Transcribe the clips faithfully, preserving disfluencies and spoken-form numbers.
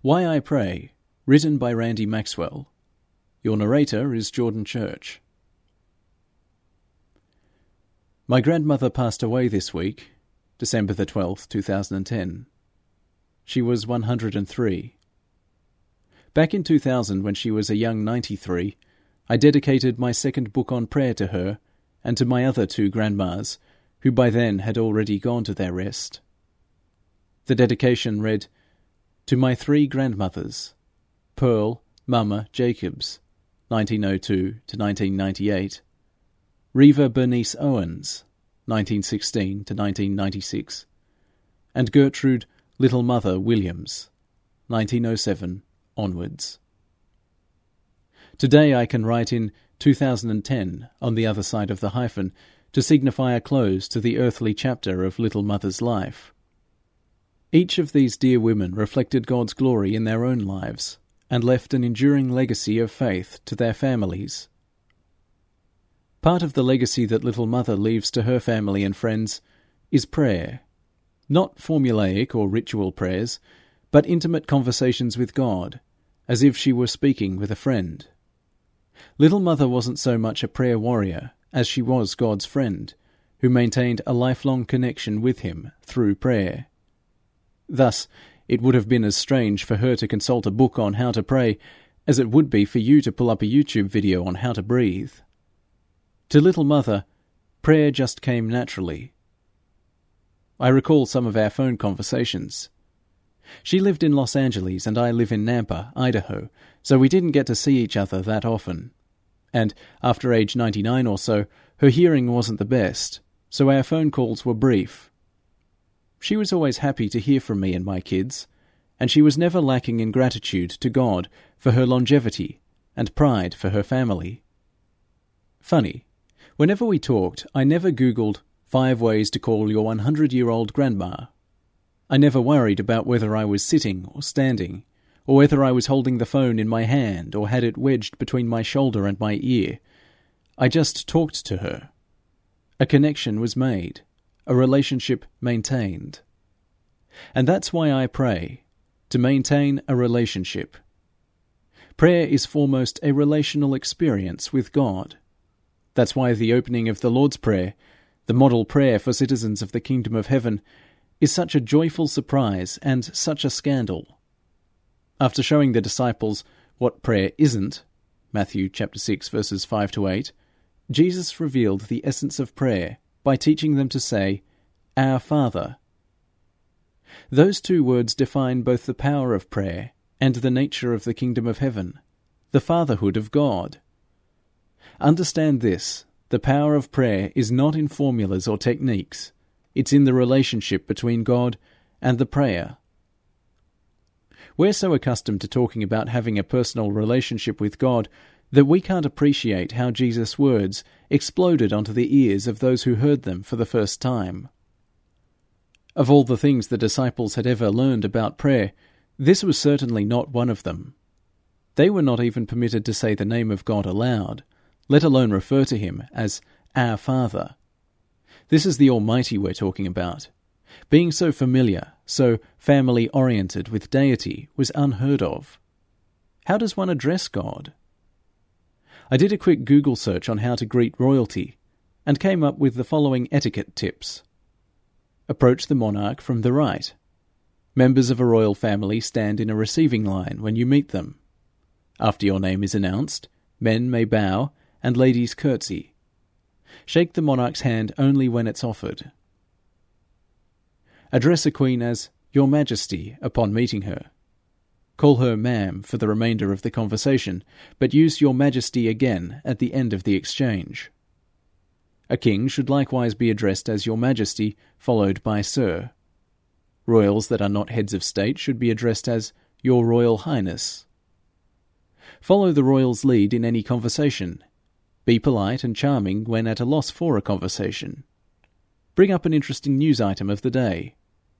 Why I Pray, written by Randy Maxwell. Your narrator is Jordan Church. My grandmother passed away this week, December the twelfth, two thousand ten. She was one hundred and three. Back in two thousand, when she was a young ninety-three, I dedicated my second book on prayer to her and to my other two grandmas, who by then had already gone to their rest. The dedication read, "To my three grandmothers, Pearl Mama Jacobs, nineteen oh two to nineteen ninety-eight, Reva Bernice Owens, nineteen sixteen to nineteen ninety-six, and Gertrude Little Mother Williams, nineteen oh seven onwards." Today I can write in two thousand ten on the other side of the hyphen to signify a close to the earthly chapter of Little Mother's life. Each of these dear women reflected God's glory in their own lives and left an enduring legacy of faith to their families. Part of the legacy that Little Mother leaves to her family and friends is prayer. Not formulaic or ritual prayers, but intimate conversations with God, as if she were speaking with a friend. Little Mother wasn't so much a prayer warrior as she was God's friend, who maintained a lifelong connection with him through prayer. Thus, it would have been as strange for her to consult a book on how to pray as it would be for you to pull up a YouTube video on how to breathe. To Little Mother, prayer just came naturally. I recall some of our phone conversations. She lived in Los Angeles and I live in Nampa, Idaho, so we didn't get to see each other that often. And after age ninety-nine or so, her hearing wasn't the best, so our phone calls were brief. She was always happy to hear from me and my kids, and she was never lacking in gratitude to God for her longevity and pride for her family. Funny, whenever we talked, I never Googled five ways to call your hundred-year-old grandma. I never worried about whether I was sitting or standing, or whether I was holding the phone in my hand or had it wedged between my shoulder and my ear. I just talked to her. A connection was made, a relationship maintained. And that's why I pray, to maintain a relationship. Prayer is foremost a relational experience with God. That's why the opening of the Lord's Prayer, the model prayer for citizens of the kingdom of heaven, is such a joyful surprise and such a scandal. After showing the disciples what prayer isn't, Matthew chapter six verses five to eight, Jesus revealed the essence of prayer by teaching them to say, "Our Father." Those two words define both the power of prayer and the nature of the kingdom of heaven, the fatherhood of God. Understand this: the power of prayer is not in formulas or techniques. It's in the relationship between God and the prayer. We're so accustomed to talking about having a personal relationship with God that we can't appreciate how Jesus' words exploded onto the ears of those who heard them for the first time. Of all the things the disciples had ever learned about prayer, this was certainly not one of them. They were not even permitted to say the name of God aloud, let alone refer to him as our Father. This is the Almighty we're talking about. Being so familiar, so family-oriented with deity was unheard of. How does one address God? I did a quick Google search on how to greet royalty, and came up with the following etiquette tips. Approach the monarch from the right. Members of a royal family stand in a receiving line when you meet them. After your name is announced, men may bow and ladies curtsy. Shake the monarch's hand only when it's offered. Address a queen as Your Majesty upon meeting her. Call her ma'am for the remainder of the conversation, but use Your Majesty again at the end of the exchange. A king should likewise be addressed as Your Majesty, followed by Sir. Royals that are not heads of state should be addressed as Your Royal Highness. Follow the royal's lead in any conversation. Be polite and charming when at a loss for a conversation. Bring up an interesting news item of the day.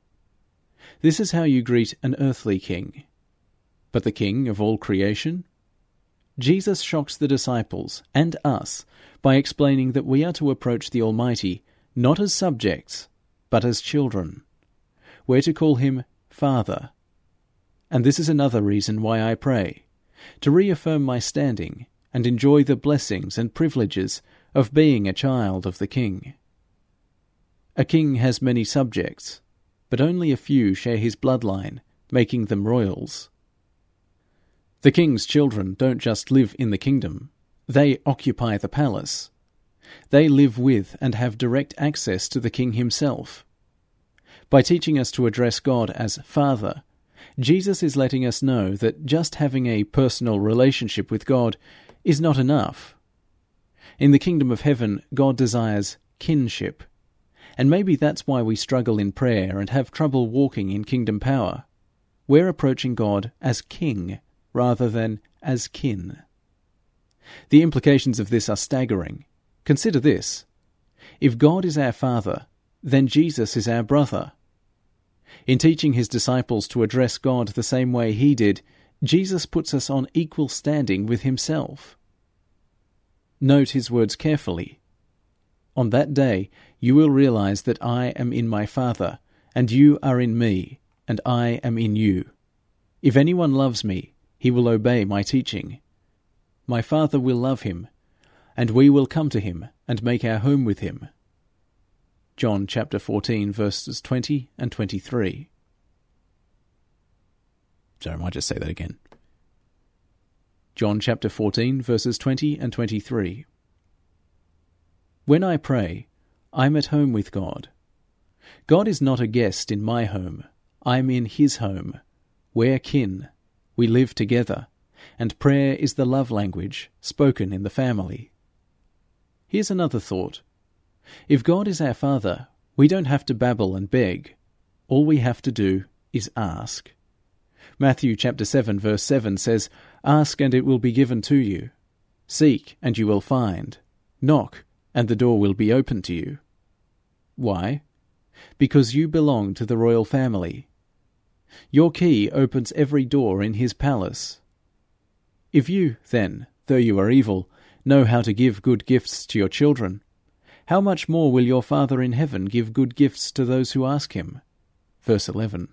This is how you greet an earthly king. But the King of all creation? Jesus shocks the disciples and us by explaining that we are to approach the Almighty not as subjects, but as children. We're to call him Father. and this is another reason why I pray, to reaffirm my standing and enjoy the blessings and privileges of being a child of the King. A king has many subjects, but only a few share his bloodline, making them royals. The king's children don't just live in the kingdom, they occupy the palace. They live with and have direct access to the king himself. By teaching us to address God as Father, Jesus is letting us know that just having a personal relationship with God is not enough. In the kingdom of heaven, God desires kinship, and maybe that's why we struggle in prayer and have trouble walking in kingdom power. We're approaching God as King rather than as kin. The implications of this are staggering. Consider this. If God is our Father, then Jesus is our brother. In teaching his disciples to address God the same way he did, Jesus puts us on equal standing with himself. Note his words carefully. On that day you will realize that I am in my Father, and you are in me, and I am in you. If anyone loves me, he will obey my teaching. My Father will love him, and we will come to him and make our home with him. John chapter fourteen, verses twenty and twenty-three. Sorry, I might just say that again. John chapter fourteen, verses twenty and twenty-three. When I pray, I'm at home with God. God is not a guest in my home. I'm in his home. We're kin. We live together, and prayer is the love language spoken in the family. Here's another thought. If God is our Father, we don't have to babble and beg. All we have to do is ask. Matthew chapter seven verse seven says, "Ask and it will be given to you. Seek and you will find. Knock and the door will be opened to you." Why? Because you belong to the royal family. Your key opens every door in his palace. If you, then, though you are evil, know how to give good gifts to your children, how much more will your Father in heaven give good gifts to those who ask him? Verse eleven.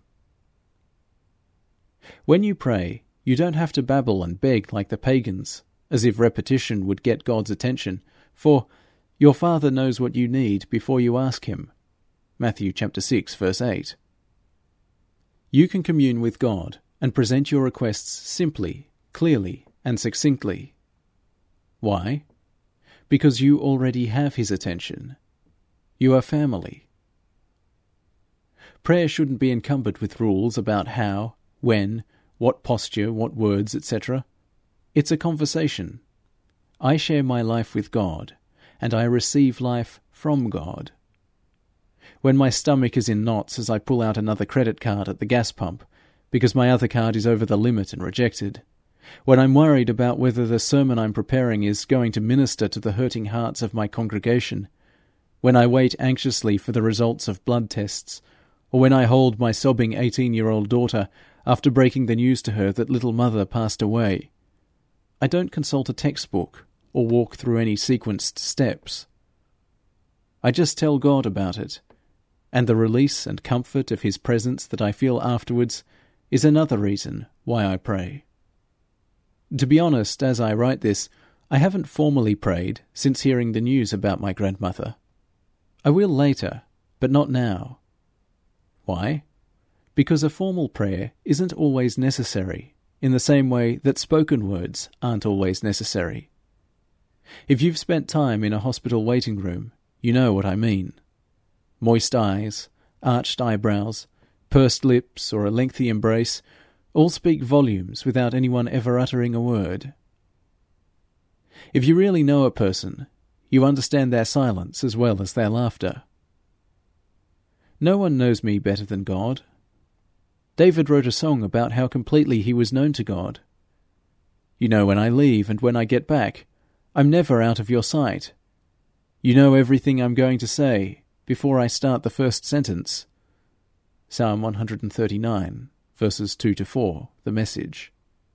When you pray, you don't have to babble and beg like the pagans, as if repetition would get God's attention, for your Father knows what you need before you ask him. Matthew chapter six, verse eight. You can commune with God and present your requests simply, clearly, and succinctly. Why? Because you already have his attention. You are family. Prayer shouldn't be encumbered with rules about how, when, what posture, what words, et cetera. It's a conversation. I share my life with God, and I receive life from God. When my stomach is in knots as I pull out another credit card at the gas pump, because my other card is over the limit and rejected, when I'm worried about whether the sermon I'm preparing is going to minister to the hurting hearts of my congregation, when I wait anxiously for the results of blood tests, or when I hold my sobbing eighteen-year-old daughter after breaking the news to her that little mother passed away, I don't consult a textbook or walk through any sequenced steps. I just tell God about it, and the release and comfort of his presence that I feel afterwards is another reason why I pray. To be honest, as I write this, I haven't formally prayed since hearing the news about my grandmother. I will later, but not now. Why? Because a formal prayer isn't always necessary, in the same way that spoken words aren't always necessary. If you've spent time in a hospital waiting room, you know what I mean. Moist eyes, arched eyebrows, pursed lips, or a lengthy embrace all speak volumes without anyone ever uttering a word. If you really know a person, you understand their silence as well as their laughter. No one knows me better than God. David wrote a song about how completely he was known to God. You know when I leave and when I get back. I'm never out of your sight. You know everything I'm going to say before I start the first sentence. Psalm one thirty-nine, verses two to four, the Message.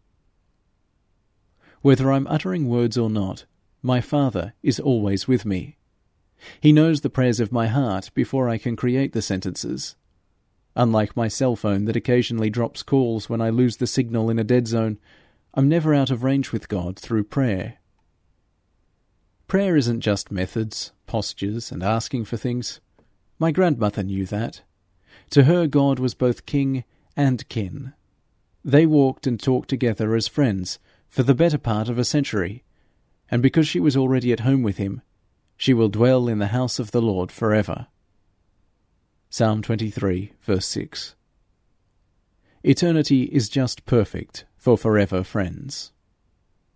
Whether I'm uttering words or not, my Father is always with me. He knows the prayers of my heart before I can create the sentences. Unlike my cell phone that occasionally drops calls when I lose the signal in a dead zone, I'm never out of range with God through prayer. Prayer isn't just methods, postures, and asking for things. My grandmother knew that. To her, God was both king and kin. They walked and talked together as friends for the better part of a century, and because she was already at home with him, she will dwell in the house of the Lord forever. Psalm twenty-three, verse six. Eternity is just perfect for forever friends.